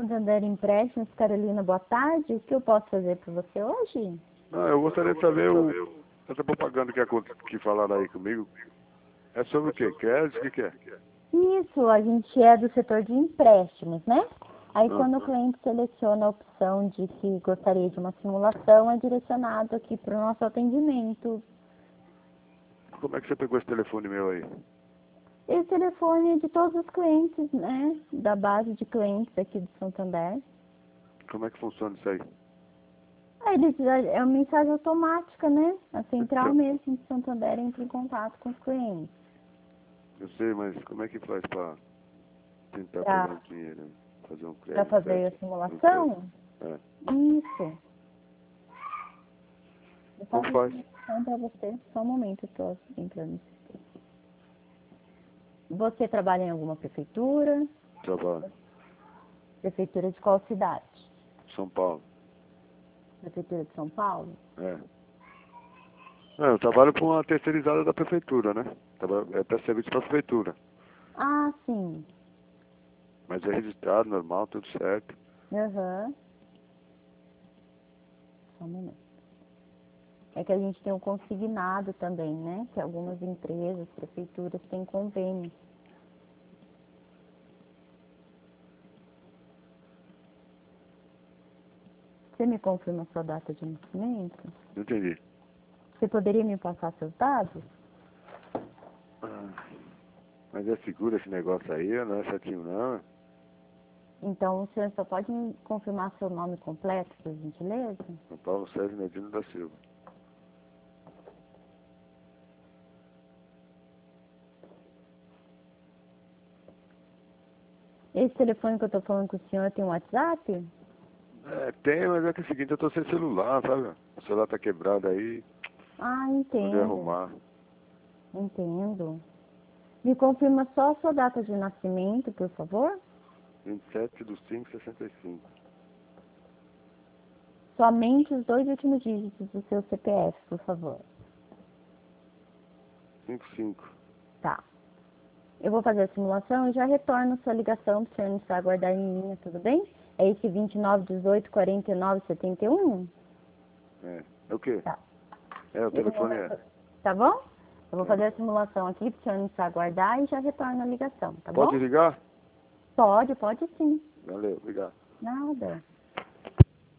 Santander Empréstimos, Carolina, boa tarde. O que eu posso fazer por você hoje? Não, eu gostaria de saber essa propaganda que falaram aí comigo. É sobre o quê? Crédito? O que é? Isso, a gente é do setor de empréstimos, né? Aí Ah. quando o cliente seleciona a opção de que gostaria de uma simulação, é direcionado aqui para o nosso atendimento. Como é que você pegou esse telefone meu aí? Esse telefone é de todos os clientes, né? Da base de clientes aqui do Santander. Como é que funciona isso aí? Aí é uma mensagem automática, né? A central Então, mesmo de Santander entra em contato com os clientes. eu sei, mas como é que faz para tentar Para pegar um dinheiro? Fazer um Para crédito, fazer a certo? Um crédito. simulação? É. Isso. Eu Como faço a faz? simulação para você. Só um momento, eu estou entrando no sistema. Você trabalha em alguma prefeitura? Trabalho. Prefeitura de qual cidade? São Paulo. Prefeitura de São Paulo? É. Não, eu trabalho para uma terceirizada da prefeitura, né? É para serviço para a prefeitura. Ah, sim. Mas é registrado, normal, tudo certo. Aham. Só um momento. É que a gente tem um consignado também, né? Que algumas empresas, prefeituras têm convênio. Você me confirma a sua data de nascimento? Não entendi. Você poderia me passar seus dados? Ah, mas é seguro esse negócio aí, não é certinho não. Então, o senhor só pode me confirmar seu nome completo, por gentileza? São Paulo César Medina da Silva. Esse telefone que eu tô falando com o senhor tem um WhatsApp? É, tem, mas é que é o seguinte, eu tô sem celular, sabe? O celular tá quebrado aí, Ah, poder entendo. arrumar. Entendo. Me confirma só a sua data de nascimento, por favor? 27/5/65. Somente os 2 últimos dígitos do seu CPF, por favor. 55. Tá. Eu vou fazer a simulação e já retorno sua ligação para o senhor não precisar aguardar em linha, tudo bem? É esse 29184971? É o quê? Tá. É, o Eu vou... telefone é. Tá bom? Eu vou Tá. fazer a simulação aqui para o senhor não precisar aguardar e já retorno a ligação, tá Pode bom? ligar? Pode sim. Valeu, obrigado. Nada.